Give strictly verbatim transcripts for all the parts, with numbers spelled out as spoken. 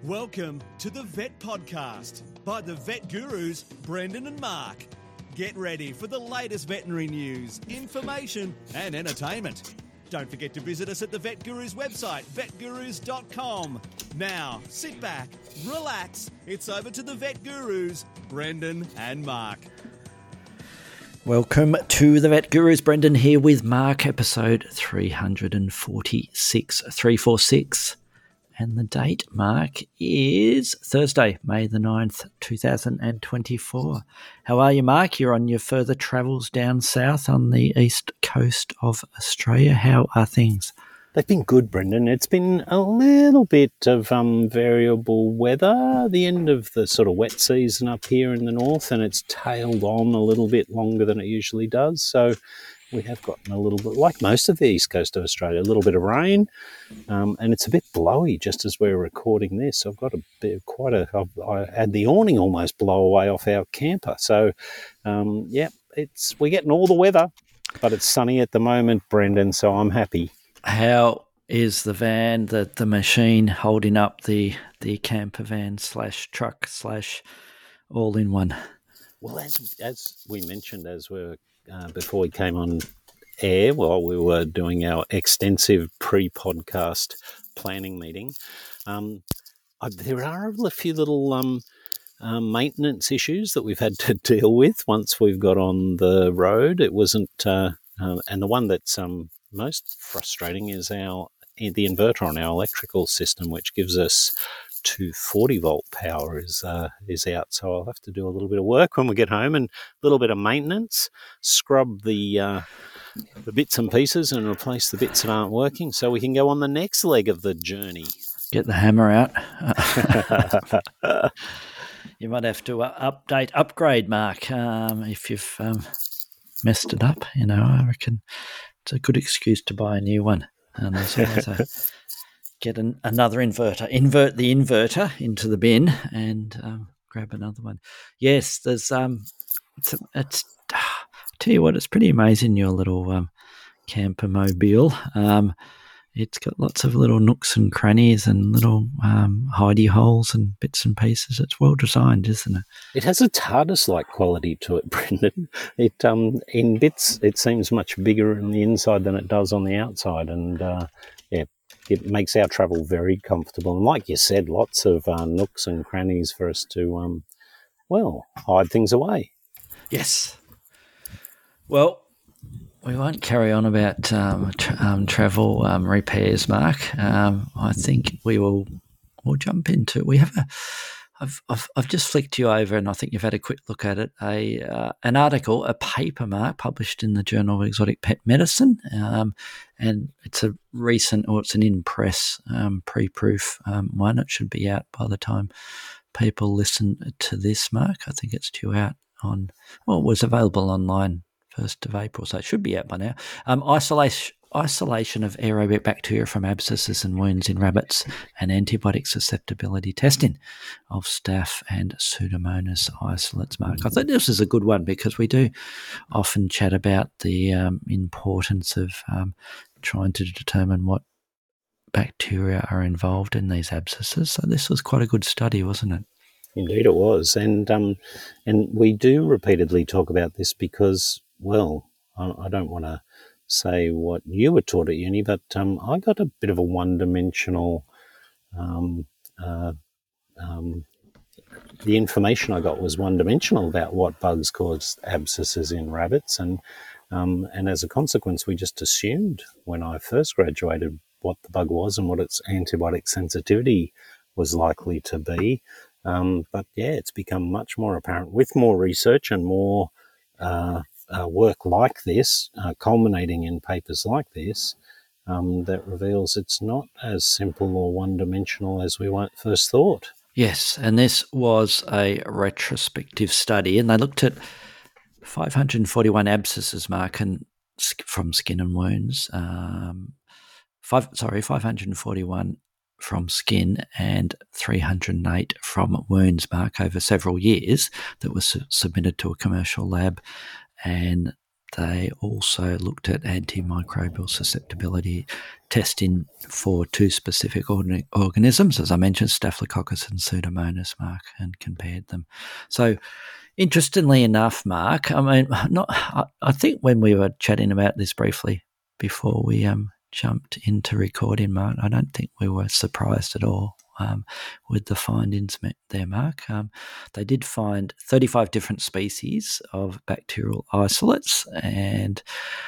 Welcome to the Vet Podcast by the Vet Gurus, Brendan and Mark. Get ready for the latest veterinary news, information and entertainment. Don't forget to visit us at the Vet Gurus website, vet gurus dot com. Now, sit back, relax. It's over to the Vet Gurus, Brendan and Mark. Welcome to the Vet Gurus. Brendan here with Mark, episode three forty-six, three forty-six. And the date, Mark, is Thursday, May the ninth, two thousand twenty-four. How are you, Mark? You're on your further travels down south on the east coast of Australia. How are things? They've been good, Brendan. It's been a little bit of um, variable weather, the end of the sort of wet season up here in the north, and it's tailed on a little bit longer than it usually does. So we have gotten a little bit, like most of the east coast of Australia, a little bit of rain, um, and it's a bit blowy just as we're recording this. I've got a bit, quite a, I've, I had the awning almost blow away off our camper. So, um, yeah, it's we're getting all the weather, but it's sunny at the moment, Brendan, so I'm happy. How is the van, the, the machine holding up, the, the camper van slash truck slash all-in-one? Well, as as we mentioned, as we're Uh, before we came on air, while we were doing our extensive pre-podcast planning meeting, um, I, there are a few little um, uh, maintenance issues that we've had to deal with once we've got on the road. It wasn't, uh, uh, and the one that's um, most frustrating is our the inverter on our electrical system, which gives us two forty volt power is uh, is out, so I'll have to do a little bit of work when we get home and a little bit of maintenance, scrub the uh, the bits and pieces and replace the bits that aren't working, so we can go on the next leg of the journey. Get the hammer out. You might have to uh, update, upgrade, Mark, um, if you've um, messed it up. You know, I reckon it's a good excuse to buy a new one. And there's always a get an, another inverter, invert the inverter into the bin and um, grab another one. Yes, there's, um, it's, it's uh, I tell you what, it's pretty amazing, your little um, camper mobile. Um, it's got lots of little nooks and crannies and little um, hidey holes and bits and pieces. It's well designed, isn't it? It has a TARDIS-like quality to it, Brendan. It um, in bits, it seems much bigger on the inside than it does on the outside, and uh, yeah, it makes our travel very comfortable. And like you said, lots of uh, nooks and crannies for us to, um, well, hide things away. Yes. Well, we won't carry on about um, tra- um, travel um, repairs, Mark. Um, I think we will we'll jump into. We have a. I've, I've I've just flicked you over, and I think you've had a quick look at it. A uh, an article, a paper, Mark, published in the Journal of Exotic Pet Medicine, um, and it's a recent, or it's an in-press um, pre-proof um, one. It should be out by the time people listen to this, Mark. I think it's due out on. Well, it was available online first of April, so it should be out by now. Um, isolation. Isolation of aerobic bacteria from abscesses and wounds in rabbits and antibiotic susceptibility testing of staph and Pseudomonas isolates, Mark. I think this is a good one because we do often chat about the um, importance of um, trying to determine what bacteria are involved in these abscesses. So this was quite a good study, wasn't it? Indeed it was. And, um, and we do repeatedly talk about this because, well, I, I don't want to say what you were taught at uni, but um, I got a bit of a one-dimensional, um, uh, um, the information I got was one-dimensional about what bugs caused abscesses in rabbits, and um, and as a consequence, we just assumed when I first graduated what the bug was and what its antibiotic sensitivity was likely to be. Um, but yeah, it's become much more apparent with more research and more uh, Uh, work like this, uh, culminating in papers like this, um, that reveals it's not as simple or one-dimensional as we first thought. Yes, and this was a retrospective study, and they looked at five hundred forty-one abscesses, Mark, and from skin and wounds. Um, five, sorry, five hundred forty-one from skin and three hundred eight from wounds, Mark, over several years that was su- submitted to a commercial lab. And they also looked at antimicrobial susceptibility testing for two specific organ- organisms, as I mentioned, Staphylococcus and Pseudomonas, Mark, and compared them. So, interestingly enough, Mark, I mean, not. I, I think when we were chatting about this briefly before we um, jumped into recording, Mark, I don't think we were surprised at all um, with the findings there, Mark. Um, they did find thirty-five different species of bacterial isolates and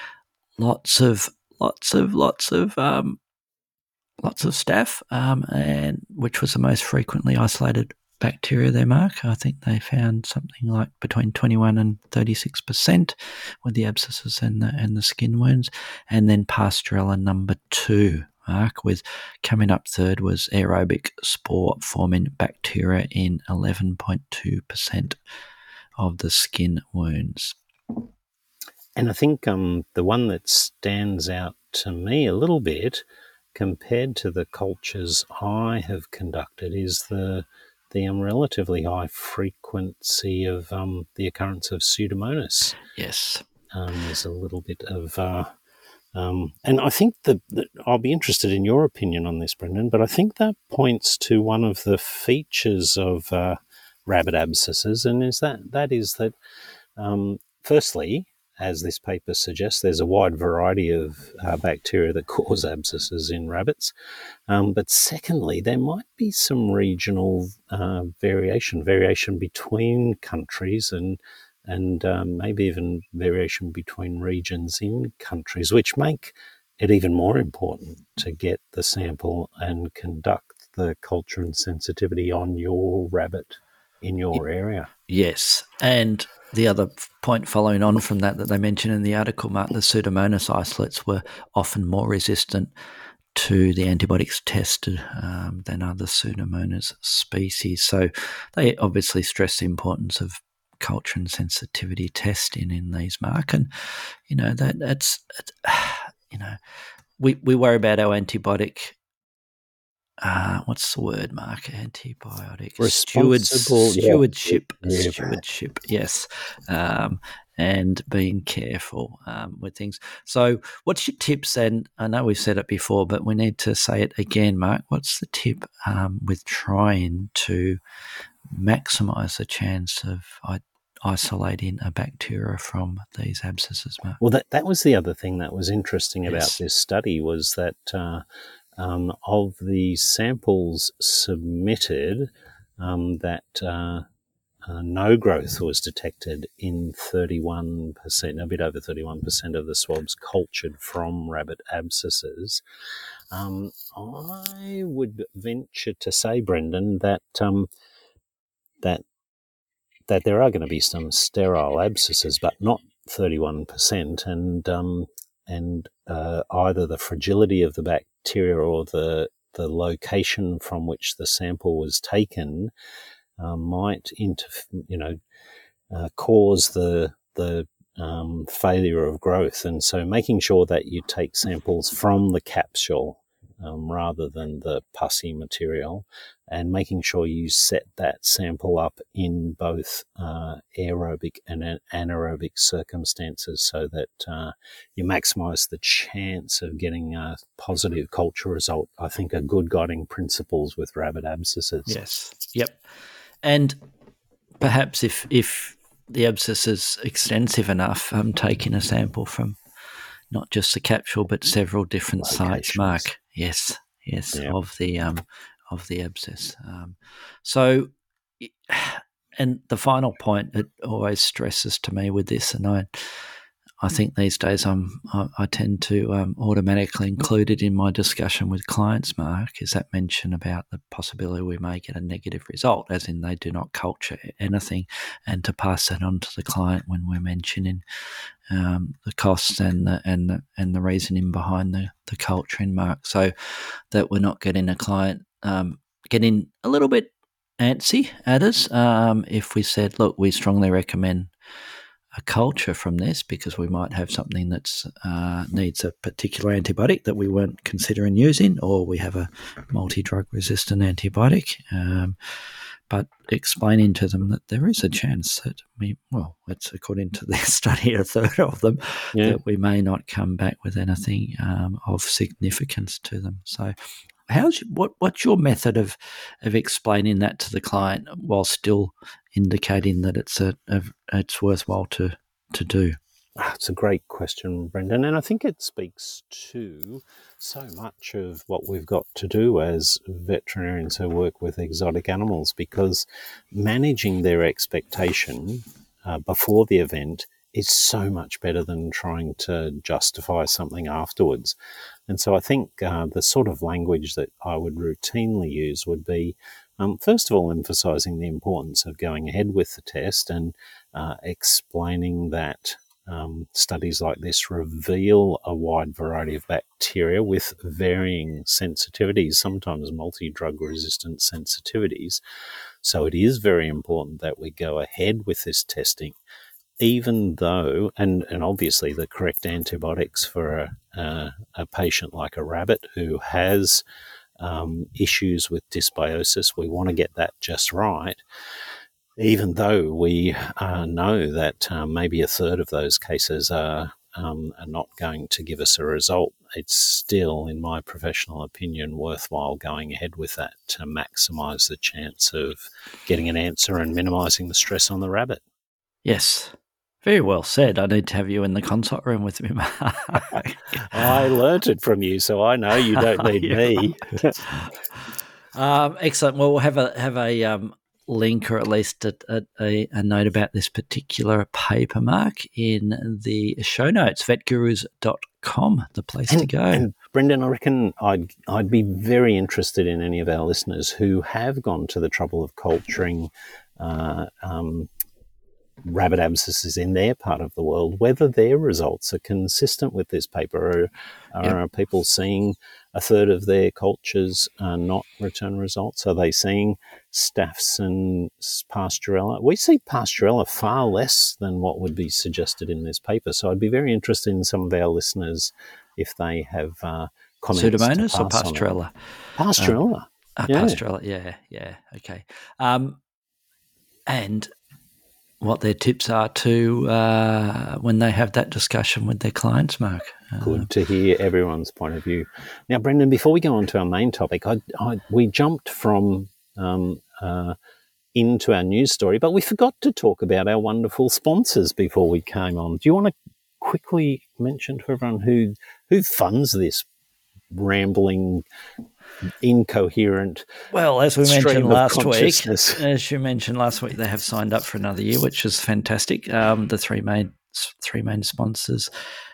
lots of, lots of, lots of, um, lots of staph, um, and which was the most frequently isolated bacteria there, Mark. I think they found something like between twenty-one and thirty-six percent with the abscesses and the, and the skin wounds. And then Pasteurella number two, Mark, with coming up third was aerobic spore-forming bacteria in eleven point two percent of the skin wounds. And I think um, the one that stands out to me a little bit compared to the cultures I have conducted is the the um, relatively high frequency of um, the occurrence of Pseudomonas. Yes. Um, there's a little bit of, uh, um, and I think that, that I'll be interested in your opinion on this, Brendan, but I think that points to one of the features of uh, rabbit abscesses, and is that that is that, um, firstly, as this paper suggests, there's a wide variety of uh, bacteria that cause abscesses in rabbits. Um, but secondly, there might be some regional uh, variation, variation between countries and and um, maybe even variation between regions in countries, which make it even more important to get the sample and conduct the culture and sensitivity on your rabbit in your area. Yes, and the other point following on from that that they mentioned in the article, Mark, the Pseudomonas isolates were often more resistant to the antibiotics tested um, than other Pseudomonas species. So they obviously stress the importance of culture and sensitivity testing in these, Mark. And, you know, that that's, that's you know, we, we worry about our antibiotic Uh, what's the word, Mark? Antibiotic Stewards, stewardship, yeah. stewardship. Yes, um, and being careful um, with things. So, what's your tips? And I know we've said it before, but we need to say it again, Mark. What's the tip um, with trying to maximise the chance of I- isolating a bacteria from these abscesses, Mark? Well, that that was the other thing that was interesting about Yes. this study was that. Uh, Um, of the samples submitted, um, that uh, uh, no growth was detected in thirty-one percent, a bit over thirty-one percent of the swabs cultured from rabbit abscesses. Um, I would venture to say, Brendan, that um, that that there are going to be some sterile abscesses, but not thirty-one percent, and um, and uh, either the fragility of the bacteria or the the location from which the sample was taken uh, might inter- you know uh, cause the the um, failure of growth, and so making sure that you take samples from the capsule um, rather than the pussy material, and making sure you set that sample up in both uh, aerobic and anaerobic circumstances so that uh, you maximize the chance of getting a positive culture result, I think are good guiding principles with rabbit abscesses. Yes. Yep. And perhaps if if the abscess is extensive enough, um, taking a sample from not just the capsule but several different Locations. sites, Mark. Yes, yes, Yeah. of the um, of the abscess. Um, so, and the final point it always stresses to me with this, and I, I think these days I'm I, I tend to um, automatically include it in my discussion with clients, Mark, is that mention about the possibility we may get a negative result, as in they do not culture anything, and to pass that on to the client when we're mentioning um, the costs and the and the, and the reasoning behind the the culturing, Mark, so that we're not getting a client um, getting a little bit antsy at us um, if we said, look, we strongly recommend a culture from this because we might have something that's uh, needs a particular antibiotic that we weren't considering using, or we have a multi-drug resistant antibiotic. Um, but explaining to them that there is a chance that we, well, it's according to their study, a third of them, yeah. that we may not come back with anything um, of significance to them. So how's what what's your method of of explaining that to the client while still indicating that it's a, a it's worthwhile to to do? It's a great question, Brendan, and I think it speaks to so much of what we've got to do as veterinarians who work with exotic animals, because managing their expectation uh, before the event is so much better than trying to justify something afterwards. And so I think uh, the sort of language that I would routinely use would be, um, first of all, emphasising the importance of going ahead with the test and uh, explaining that Um, studies like this reveal a wide variety of bacteria with varying sensitivities, sometimes multi-drug resistant sensitivities. So it is very important that we go ahead with this testing, even though, and, and obviously the correct antibiotics for a, a, a patient like a rabbit who has um, issues with dysbiosis, we want to get that just right. Even though we uh, know that uh, maybe a third of those cases are, um, are not going to give us a result, it's still, in my professional opinion, worthwhile going ahead with that to maximise the chance of getting an answer and minimising the stress on the rabbit. Yes. Very well said. I need to have you in the consult room with me, Mark. I learnt it from you, so I know you don't need me. um, excellent. Well, we'll have a have a um, link, or at least a, a, a note about this particular paper, Mark, in the show notes, vet gurus dot com, the place and, to go. And Brendan, I reckon I'd, I'd be very interested in any of our listeners who have gone to the trouble of culturing uh, um, rabbit abscesses in their part of the world, whether their results are consistent with this paper, or, or yep. are people seeing a third of their cultures uh, not return results? Are they seeing Staph and Pasteurella? We see Pasteurella far less than what would be suggested in this paper. So I'd be very interested in some of our listeners if they have uh, comments. Pseudomonas or Pasteurella? Pasteurella. Um, uh, yeah. Pasteurella, yeah, yeah, okay. Um, and what their tips are to uh, when they have that discussion with their clients, Mark. Uh, Good to hear everyone's point of view. Now, Brendan, before we go on to our main topic, I, I, we jumped from um, uh, into our news story, but we forgot to talk about our wonderful sponsors before we came on. Do you want to quickly mention to everyone who who funds this rambling, incoherent well as we mentioned last week as you mentioned last week they have signed up for another year, which is fantastic. Um, the three main three main sponsors,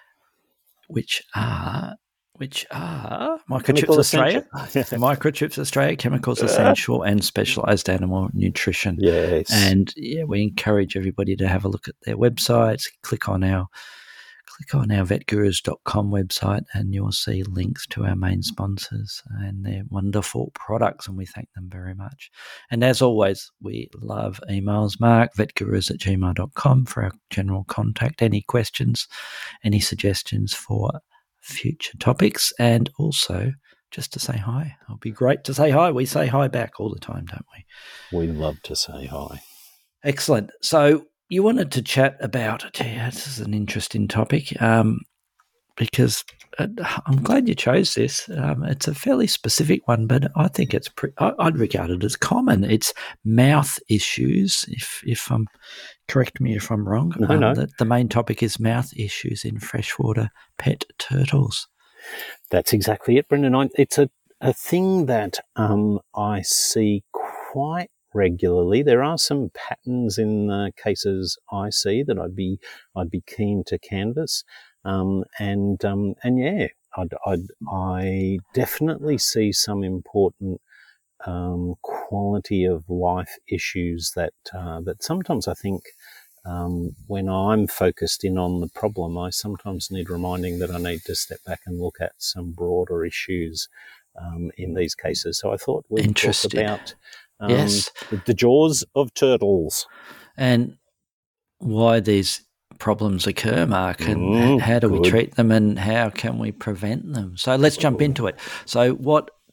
which are which are Microchips Australia, Microchips Australia, Chemicals Essential, and Specialised Animal Nutrition. Yes, and yeah, we encourage everybody to have a look at their websites. Click on our Click on our vet gurus dot com website and you'll see links to our main sponsors and their wonderful products, and we thank them very much. And as always, we love emails, Mark, vet gurus at gmail dot com for our general contact, any questions, any suggestions for future topics, and also just to say hi. It'll be great to say hi. We say hi back all the time, don't we? We love to say hi. Excellent. So you wanted to chat about, gee, this is an interesting topic, um, because I'm glad you chose this. Um, it's a fairly specific one, but I think it's pre- I'd regard it as common. It's mouth issues. If if I'm correct me if I'm wrong. No, um, no. The, the main topic is mouth issues in freshwater pet turtles. That's exactly it, Brendan. I, it's a a thing that um, I see quite regularly. There are some patterns in the cases I see that I'd be I'd be keen to canvass, um, and um, and yeah, I'd, I'd, I definitely see some important um, quality of life issues that uh, that sometimes I think um, when I'm focused in on the problem, I sometimes need reminding that I need to step back and look at some broader issues um, in these cases. So I thought we'd talk about Um, yes. the jaws of turtles. And why these problems occur, Mark, and mm, how do good. we treat them and how can we prevent them? So let's jump into it. So what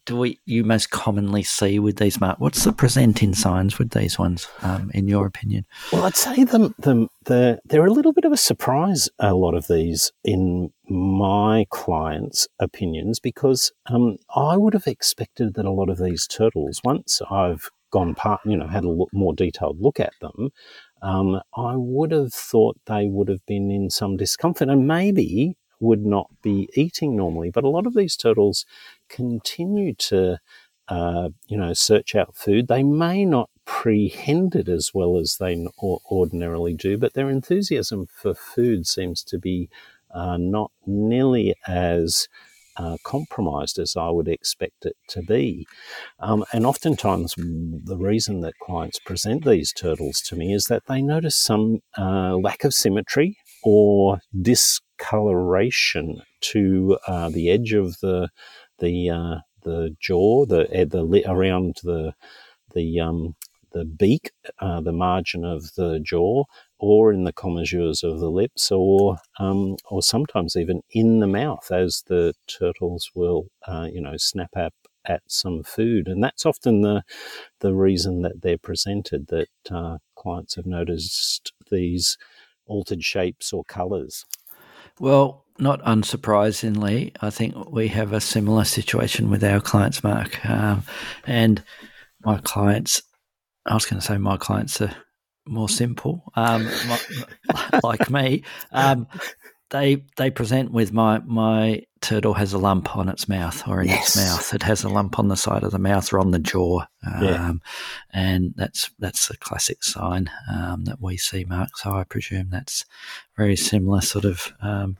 do we you most commonly see with these, Mark? What's the presenting signs with these ones, um, in your opinion? Well, I'd say them, them, the, they're a little bit of a surprise, a lot of these, in my clients' opinions, because um, I would have expected that a lot of these turtles, once I've gone part, you know, had a look, more detailed look at them, um, I would have thought they would have been in some discomfort and maybe would not be eating normally. But a lot of these turtles continue to, uh, you know, search out food. They may not prehend it as well as they ordinarily do, but their enthusiasm for food seems to be uh, not nearly as uh, compromised as I would expect it to be. Um, and oftentimes the reason that clients present these turtles to me is that they notice some uh, lack of symmetry or discoloration to uh, the edge of the the uh, the jaw, the the lip around the the um, the beak, uh, the margin of the jaw, or in the commissures of the lips, or um, or sometimes even in the mouth, as the turtles will uh, you know snap at at some food, and that's often the the reason that they're presented. That uh, clients have noticed these altered shapes or colours. Well, not unsurprisingly, I think we have a similar situation with our clients, Mark. Um, and my clients, I was going to say my clients are more simple, um, my, like me. Um, they they present with my my turtle has a lump on its mouth or in Yes. its mouth. It has a lump on the side of the mouth or on the jaw, um, Yeah. and that's that's a classic sign um, that we see, Mark. So I presume that's very similar sort of um,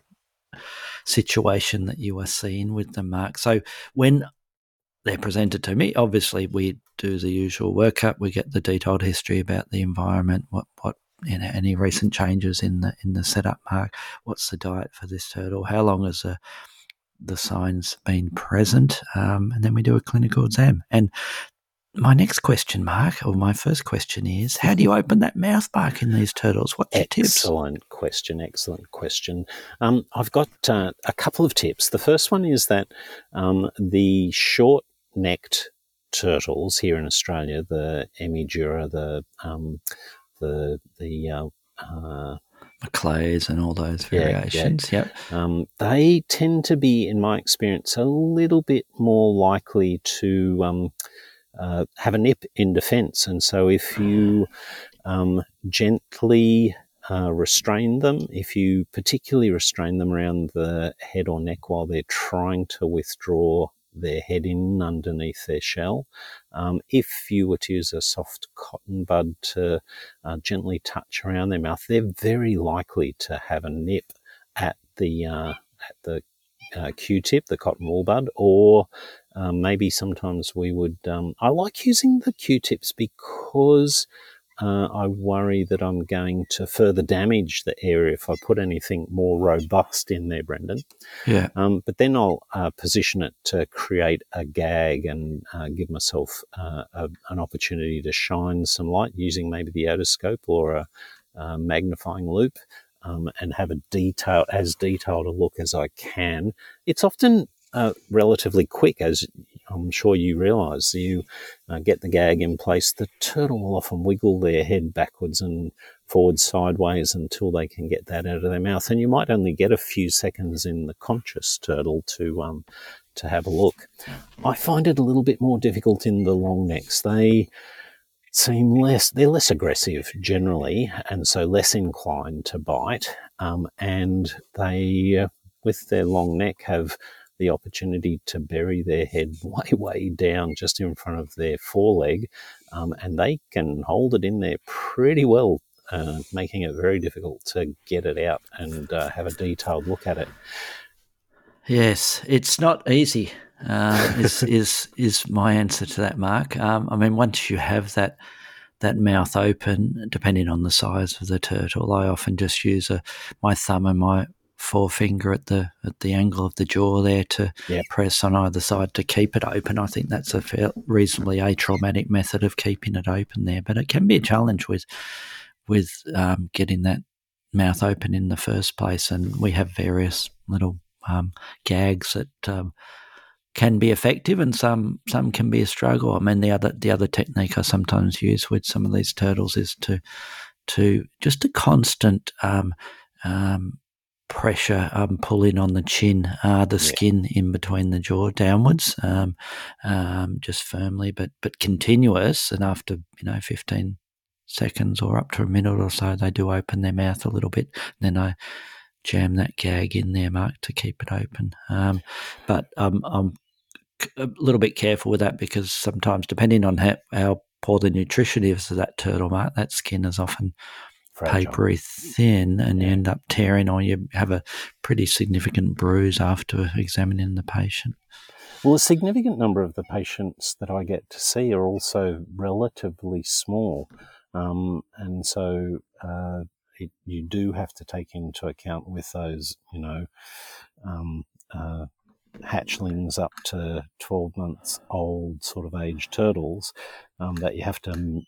situation that you are seeing with them, Mark. So when they're presented to me, obviously we do the usual workup. We get the detailed history about the environment, what what you know, any recent changes in the in the setup, Mark. What's the diet for this turtle? How long has the the signs been present? Um, and then we do a clinical exam. And my next question, Mark, or my first question is, how do you open that mouth, Mark, in these turtles? What's your tips? Excellent question, excellent question. Um, I've got uh, a couple of tips. The first one is that um, the short-necked turtles here in Australia, the Hemidura, the um, the the uh, uh, Macleays and all those Yeah, yeah. variations. Yep. um, they tend to be, in my experience, a little bit more likely to um, uh, have a nip in defence. And so if you um, gently uh, restrain them, if you particularly restrain them around the head or neck while they're trying to withdraw their head in underneath their shell, um, if you were to use a soft cotton bud to uh, gently touch around their mouth, they're very likely to have a nip at the uh, at the uh, Q-tip, the cotton wool bud, or um, maybe sometimes we would. Um, I like using the Q-tips because Uh, I worry that I'm going to further damage the area if I put anything more robust in there, Brendan. Yeah. Um, but then I'll uh, position it to create a gag and uh, give myself uh, a, an opportunity to shine some light using maybe the otoscope or a, a magnifying loupe, um, and have a detail as detailed a look as I can. It's often uh, relatively quick, as I'm sure you realise. You uh, get the gag in place, the turtle will often wiggle their head backwards and forwards, sideways, until they can get that out of their mouth. And you might only get a few seconds in the conscious turtle to um, to have a look. I find it a little bit more difficult in the long necks. They seem less, they're less aggressive generally, and so less inclined to bite. Um, and they, uh, with their long neck, have the opportunity to bury their head way, way down just in front of their foreleg, um, and they can hold it in there pretty well, uh, making it very difficult to get it out and uh, have a detailed look at it. Yes, it's not easy. Uh, is is is my answer to that, Mark? Um, I mean, once you have that that mouth open, depending on the size of the turtle, I often just use a my thumb and my forefinger at the at the angle of the jaw there to Yep. press on either side to keep it open. I think that's a fair, reasonably atraumatic method of keeping it open there, but it can be a challenge with with um, getting that mouth open in the first place. And we have various little um, gags that um, can be effective, and some some can be a struggle. I mean, the other the other technique I sometimes use with some of these turtles is to to just a constant um, um, pressure um, pulling on the chin, uh, the Yeah. skin in between the jaw downwards, um, um, just firmly, but but continuous. And after you know fifteen seconds or up to a minute or so, they do open their mouth a little bit. And then I jam that gag in there, Mark, to keep it open. Um, but um, I'm a little bit careful with that because sometimes, depending on how, how poor the nutrition is of that turtle, Mark, that skin is often Fragile. papery thin, and Yeah. you end up tearing, or you have a pretty significant bruise after examining the patient. Well, a significant number of the patients that I get to see are also relatively small. Um, and so uh, it, you do have to take into account with those, you know, um, uh, hatchlings up to twelve months old sort of age turtles, um, that you have to m-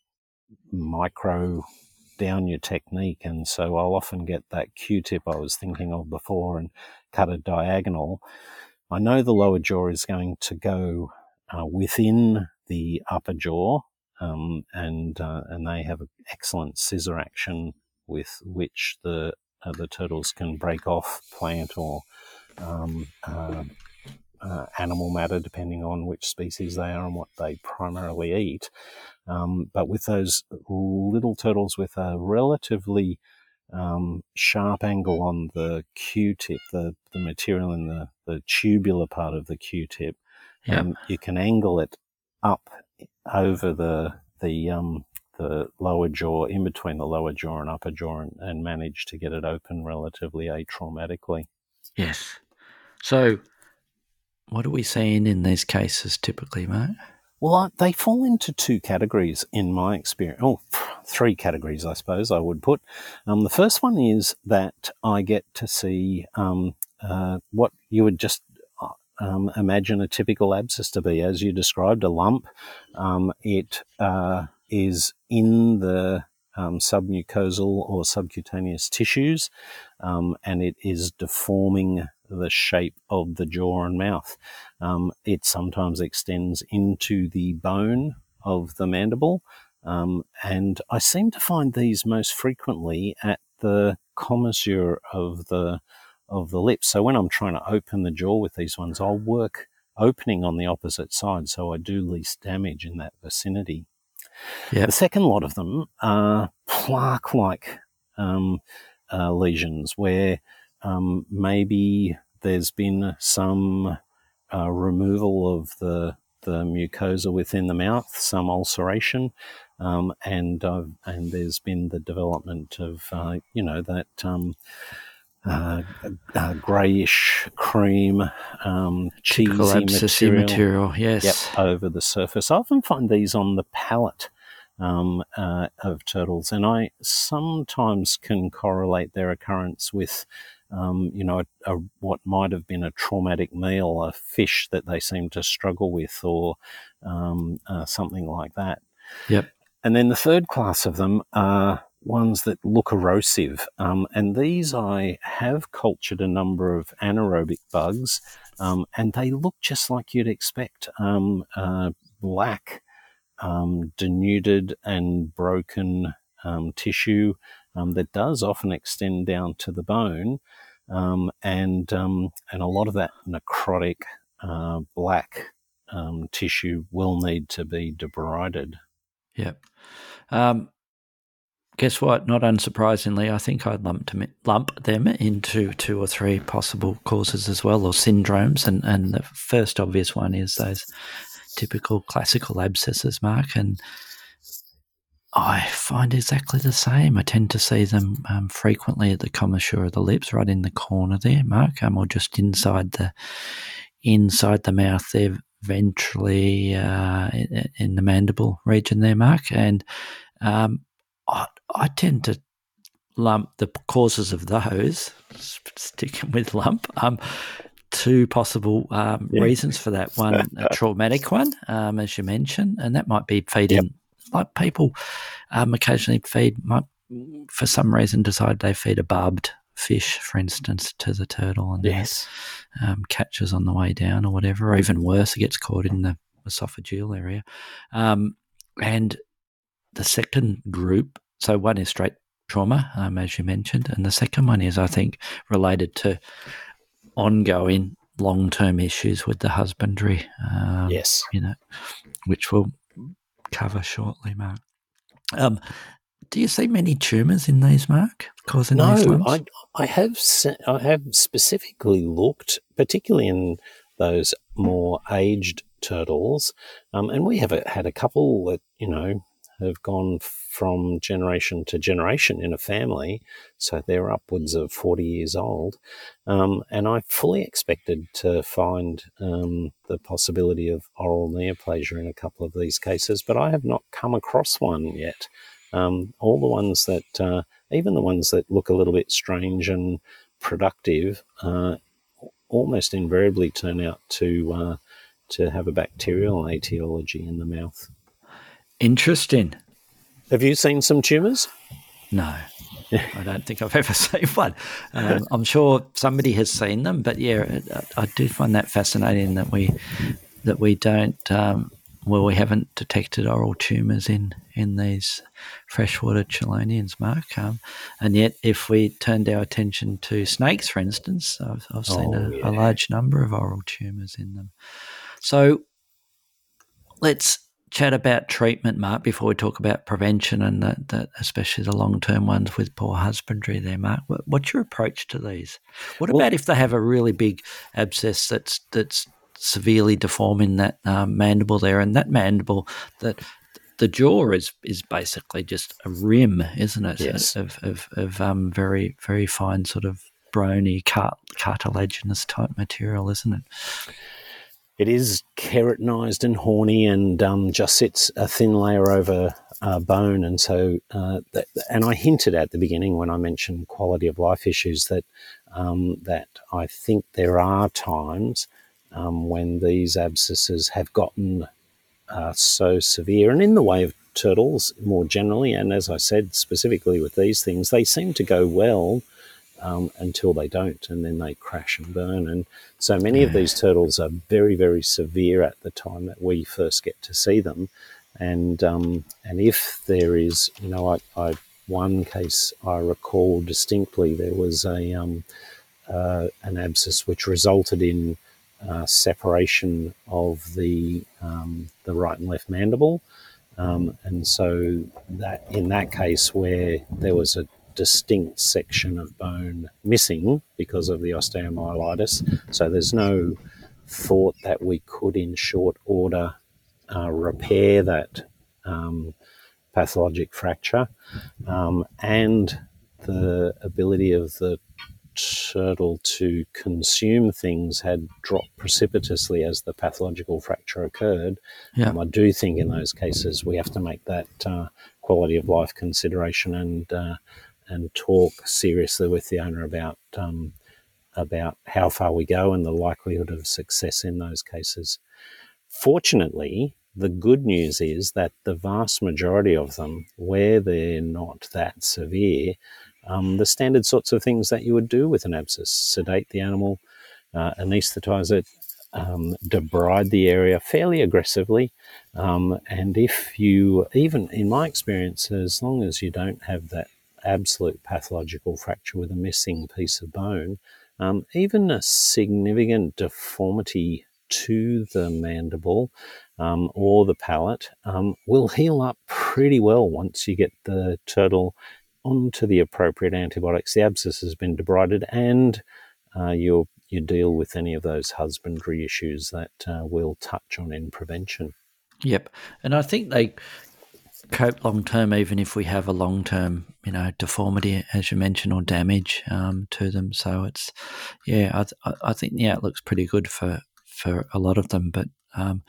micro down your technique. And so I'll often get that Q-tip I was thinking of before and cut a diagonal. I know the lower jaw is going to go uh, within the upper jaw, um, and uh, and they have an excellent scissor action with which the uh, the turtles can break off plant or um, uh, uh, animal matter, depending on which species they are and what they primarily eat. Um, but with those little turtles with a relatively um, sharp angle on the Q-tip, the, the material in the, the tubular part of the Q-tip, Yep. um, you can angle it up over the the um, the lower jaw, in between the lower jaw and upper jaw, and, and manage to get it open relatively atraumatically. Yes. So what are we seeing in these cases typically, Mark? Well, I, they fall into two categories in my experience. Oh, three categories, I suppose I would put. Um, the first one is that I get to see um, uh, what you would just um, imagine a typical abscess to be. As you described, a lump. Um, it uh, is in the um, submucosal or subcutaneous tissues, um, and it is deforming the shape of the jaw and mouth. Um, it sometimes extends into the bone of the mandible, um, and I seem to find these most frequently at the commissure of the of the lips. So when I'm trying to open the jaw with these ones, I'll work opening on the opposite side so I do least damage in that vicinity. Yep. The second lot of them are plaque-like um, uh, lesions where um, maybe there's been some uh, removal of the the mucosa within the mouth, some ulceration, um, and uh, and there's been the development of uh, you know that um, uh, uh, greyish cream um, Typical cheesy abscessy material, material, yes. Yep, over the surface. I often find these on the palate um, uh, of turtles, and I sometimes can correlate their occurrence with, um, you know, a, a, what might have been a traumatic meal, a fish that they seem to struggle with, or um, uh, something like that. Yep. And then the third class of them are ones that look erosive, um, and these I have cultured a number of anaerobic bugs, um, and they look just like you'd expect, um, uh, black, um, denuded and broken um, tissue um, that does often extend down to the bone, um, and um, and a lot of that necrotic uh, black um, tissue will need to be debrided. Yep. Um, guess what? Not unsurprisingly, I think I'd lump them, lump them into two or three possible causes as well, or syndromes. And, and the first obvious one is those typical classical abscesses, Mark. And I find exactly the same. I tend to see them um, frequently at the commissure of the lips, right in the corner there, Mark, um, or just inside the inside the mouth there, ventrally uh, in, in the mandible region there, Mark. And um, I, I tend to lump the causes of those, sticking with lump, um, two possible um, Yeah. reasons for that. One, a traumatic one, um, as you mentioned, and that might be feeding, Yep. like people um, occasionally feed, might for some reason decide they feed a barbed fish, for instance, to the turtle and Yes. then, um, catches on the way down or whatever, or even worse, it gets caught in the esophageal area. Um, and the second group, so one is straight trauma, um, as you mentioned, and the second one is, I think, related to ongoing long-term issues with the husbandry, um, Yes. you know, which we'll cover shortly, Mark. Um, do you see many tumours in these, Mark, causing these No, lumps? I I have se- I have specifically looked, particularly in those more aged turtles, um, and we have a, had a couple that you know have gone from generation to generation in a family, so they're upwards of forty years old, um, and I fully expected to find um, the possibility of oral neoplasia in a couple of these cases, but I have not come across one yet. Um, all the ones that, uh, even the ones that look a little bit strange and productive, uh, almost invariably turn out to uh, to have a bacterial etiology in the mouth. Interesting. Have you seen some tumours? No, I don't think I've ever seen one. Um, I'm sure somebody has seen them, but yeah, I, I do find that fascinating that we that we don't. Um, well, we haven't detected oral tumours in, in these freshwater chelonians, Mark. Um, and yet, if we turned our attention to snakes, for instance, I've, I've seen Oh, a, yeah. a large number of oral tumours in them. So let's chat about treatment, Mark, before we talk about prevention and that, that especially the long-term ones with poor husbandry there, Mark. What, what's your approach to these? What Well- about if they have a really big abscess that's that's severely deforming that um, mandible there, and that mandible, that the jaw is is basically just a rim, isn't it? Yes. Of of, of um, very very fine sort of bony cart, cartilaginous type material, isn't it? It is keratinized and horny, and um, just sits a thin layer over uh, bone. And so, uh, that, and I hinted at the beginning when I mentioned quality of life issues that um, that I think there are times um, when these abscesses have gotten uh, so severe, and in the way of turtles more generally, and as I said specifically with these things, they seem to go well Um, until they don't, and then they crash and burn. And so many Yeah. of these turtles are very, very severe at the time that we first get to see them. And um, and if there is, you know, I, I one case I recall distinctly, there was a um, uh, an abscess which resulted in uh, separation of the um, the right and left mandible. Um, and so that in that case where there was a distinct section of bone missing because of the osteomyelitis, so there's no thought that we could in short order uh, repair that um, pathologic fracture, um, and the ability of the turtle to consume things had dropped precipitously as the pathological fracture occurred. Yeah. Um, I do think in those cases we have to make that uh, quality of life consideration and uh, and talk seriously with the owner about um, about how far we go and the likelihood of success in those cases. Fortunately, the good news is that the vast majority of them, where they're not that severe, um, the standard sorts of things that you would do with an abscess: sedate the animal, uh, anaesthetize it, um, debride the area fairly aggressively, um, and if you, even in my experience, as long as you don't have that absolute pathological fracture with a missing piece of bone, um, even a significant deformity to the mandible um, or the palate um, will heal up pretty well once you get the turtle onto the appropriate antibiotics. The abscess has been debrided, and uh, you'll you deal with any of those husbandry issues that uh, we'll touch on in prevention. Yep. And I think they cope long term, even if we have a long term, you know, deformity, as you mentioned, or damage um, to them. So it's, yeah, I, th- I think the outlook's pretty good for, for a lot of them. But um,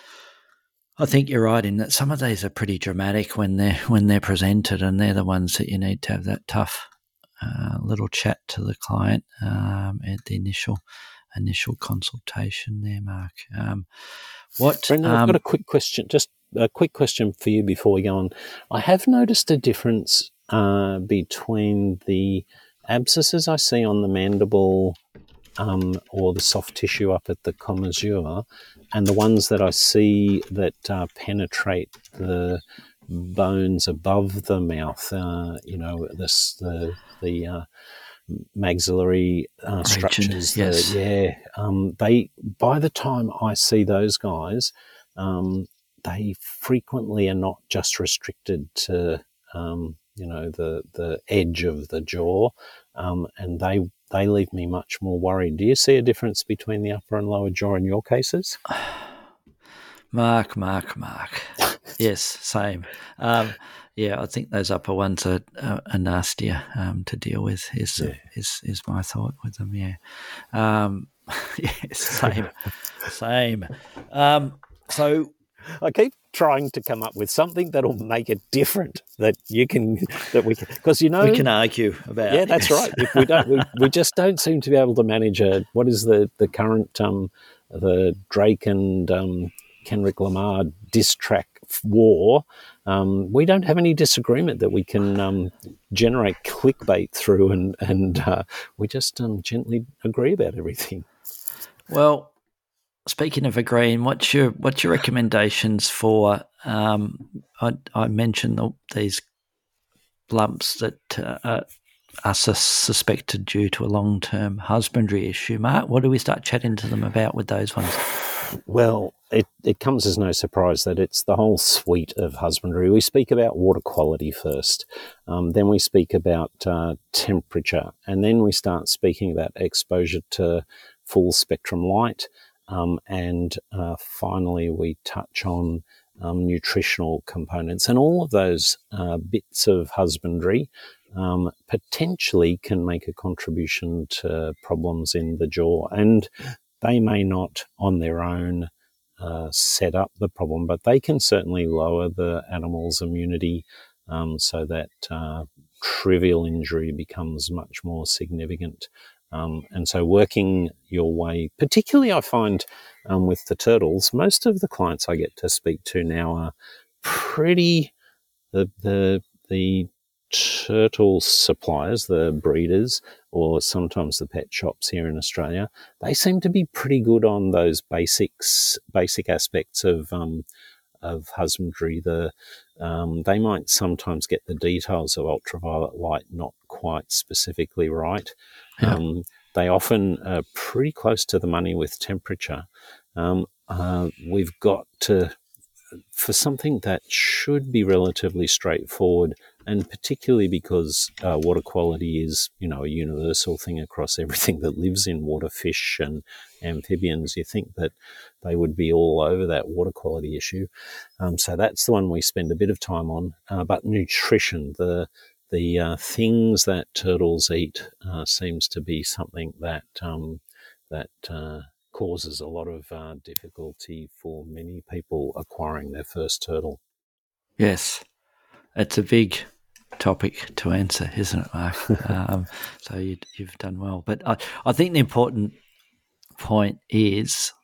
I think you're right in that some of these are pretty dramatic when they're when they're presented, and they're the ones that you need to have that tough uh, little chat to the client um, at the initial initial consultation there, Mark. Um, what? Brendan, I've um, got a quick question, just a quick question for you before we go on. I have noticed a difference uh, between the abscesses I see on the mandible um, or the soft tissue up at the commissure, and the ones that I see that uh, penetrate the bones above the mouth, uh, you know, this the the uh, maxillary uh, structures. Yes. The, yeah, um, they by the time I see those guys, um, they frequently are not just restricted to um, you know the the edge of the jaw, um, and they they leave me much more worried. Do you see a difference between the upper and lower jaw in your cases? Mark, Mark, Mark. Yes, same. Um, yeah, I think those upper ones are, are, are nastier um, to deal with. Is, yeah. is is my thought with them? Yeah. Um, yes, same, same. Um, so I keep trying to come up with something that'll make it different that you can that we can because you know we can argue about. Yeah, that's right. If we don't, we, we just don't seem to be able to manage a what is the the current um, the Drake and um, Kendrick Lamar diss track war. Um, we don't have any disagreement that we can um, generate clickbait through, and and uh, we just um, gently agree about everything. Well, speaking of agreeing, what's your what's your recommendations for? Um, I, I mentioned the, these lumps that uh, are, are sus- suspected due to a long term husbandry issue. Mark, what do we start chatting to them about with those ones? Well, it, it comes as no surprise that it's the whole suite of husbandry. We speak about water quality first, um, then we speak about uh, temperature, and then we start speaking about exposure to full spectrum light, um, and uh, finally we touch on um, nutritional components. And all of those uh, bits of husbandry um, potentially can make a contribution to problems in the jaw. And they may not on their own uh, set up the problem, but they can certainly lower the animal's immunity um, so that uh, trivial injury becomes much more significant. Um, and so working your way, particularly I find um, with the turtles, most of the clients I get to speak to now are pretty, the the the turtle suppliers, the breeders, or sometimes the pet shops here in Australia, they seem to be pretty good on those basics, basic aspects of um, of husbandry. The um, they might sometimes get the details of ultraviolet light not quite specifically right. Yeah. Um, they often are pretty close to the money with temperature. Um, uh, we've got to, for something that should be relatively straightforward, and particularly because uh, water quality is, you know, a universal thing across everything that lives in water, fish and amphibians, you think that they would be all over that water quality issue. Um, so that's the one we spend a bit of time on. Uh, but nutrition, the the uh, things that turtles eat uh, seems to be something that um, that uh, causes a lot of uh, difficulty for many people acquiring their first turtle. Yes, it's a big topic to answer, isn't it, Mark? um, so you, you've done well. But I, I think the important point is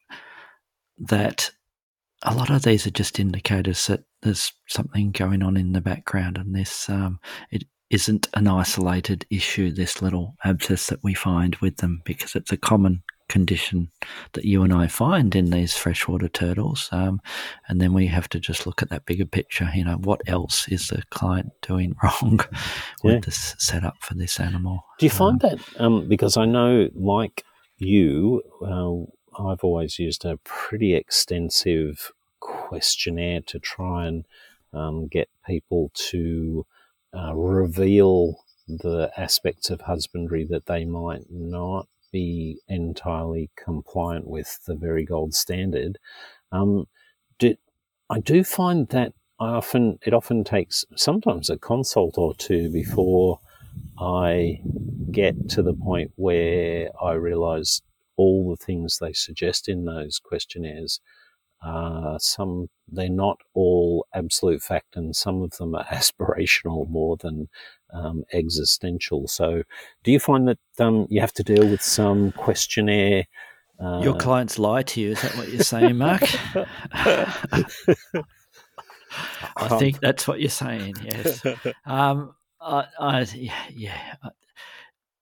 that a lot of these are just indicators that there's something going on in the background, and this um, it isn't an isolated issue, this little abscess that we find with them, because it's a common condition that you and I find in these freshwater turtles. Um, and then we have to just look at that bigger picture. You know, what else is the client doing wrong with Yeah. this setup for this animal? Do you find um, that, um, because I know, like you, uh, I've always used a pretty extensive questionnaire to try and um, get people to uh, reveal the aspects of husbandry that they might not be entirely compliant with the very gold standard. Um, do, I do find that I often it often takes sometimes a consult or two before I get to the point where I realise all the things they suggest in those questionnaires, uh, some they're not all absolute fact, and some of them are aspirational more than um, existential. So do you find that um, you have to deal with some questionnaire? Uh, Your clients lie to you, is that what you're saying, Mark? I think that's what you're saying, yes. Um, I, I, yeah, yeah.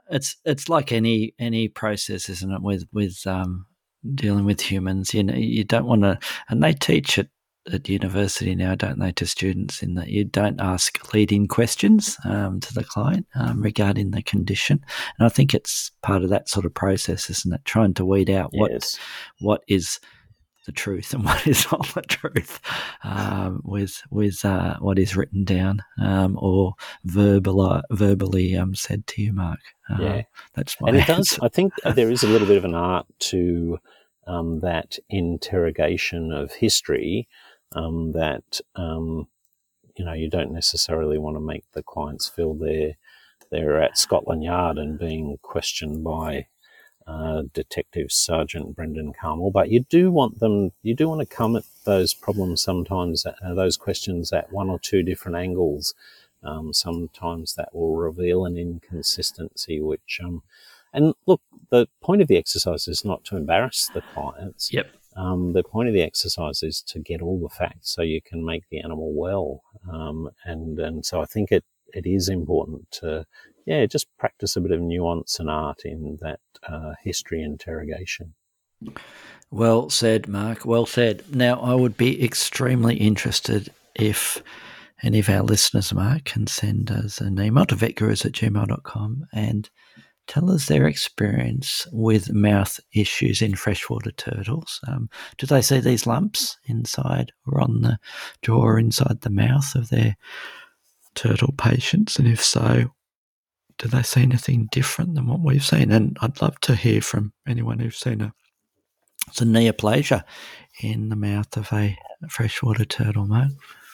it's it's like any any process, isn't it? With with um, dealing with humans, you know, you don't want to, and they teach it at university now, don't they, to students, in that you don't ask leading questions um, to the client um, regarding the condition. And I think it's part of that sort of process, isn't it? Trying to weed out what Yes. what is the truth and what is not the truth um, with with uh, what is written down um, or verbal, verbally um, said to you, Mark. Uh, Yeah. That's my And it answer. does, I think there is a little bit of an art to um, that interrogation of history um, that, um, you know, you don't necessarily want to make the clients feel they're, they're at Scotland Yard and being questioned by uh, Detective Sergeant Brendan Carmel, but you do want them, you do want to come at those problems sometimes, uh, those questions at one or two different angles. Um, sometimes that will reveal an inconsistency, which, um, and look, the point of the exercise is not to embarrass the clients. Yep. Um, the point of the exercise is to get all the facts so you can make the animal well. Um, and, and so I think it, it is important to, yeah, just practice a bit of nuance and art in that uh, history interrogation. Well said, Mark. Well said. Now, I would be extremely interested if any of our listeners, Mark, can send us an email to vetgurus at gmail dot com and tell us their experience with mouth issues in freshwater turtles. Um, do they see these lumps inside or on the jaw or inside the mouth of their turtle patients? And if so, do they see anything different than what we've seen? And I'd love to hear from anyone who's seen a, it's a neoplasia in the mouth of a freshwater turtle, mate.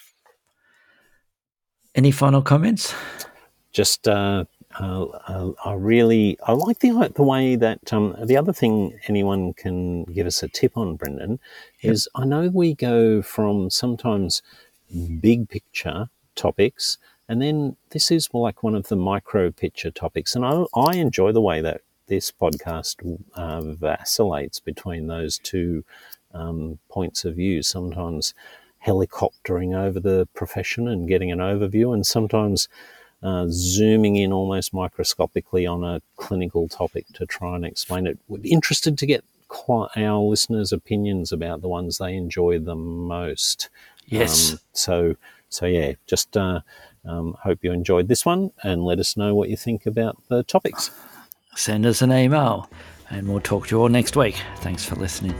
Any final comments? Just, uh, uh, uh, I really, I like the the way that, um, the other thing anyone can give us a tip on, Brendan, Yep. is I know we go from sometimes big picture topics, and then this is like one of the micro picture topics. And I, I enjoy the way that this podcast uh, vacillates between those two um, points of view, sometimes helicoptering over the profession and getting an overview, and sometimes uh, zooming in almost microscopically on a clinical topic to try and explain it. We're interested to get our listeners' opinions about the ones they enjoy the most. Yes. Um, so, so yeah, just uh, um, hope you enjoyed this one, and let us know what you think about the topics. Send us an email and we'll talk to you all next week. Thanks for listening.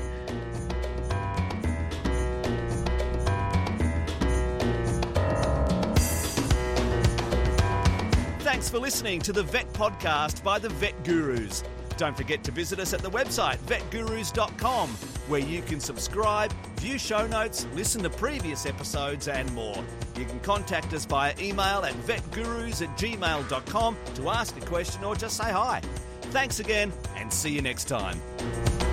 Thanks for listening to the Vet Podcast by the Vet Gurus. Don't forget to visit us at the website vet gurus dot com, where you can subscribe, view show notes, listen to previous episodes and more. You can contact us via email at vet gurus at gmail dot com to ask a question or just say hi. Thanks again, and see you next time.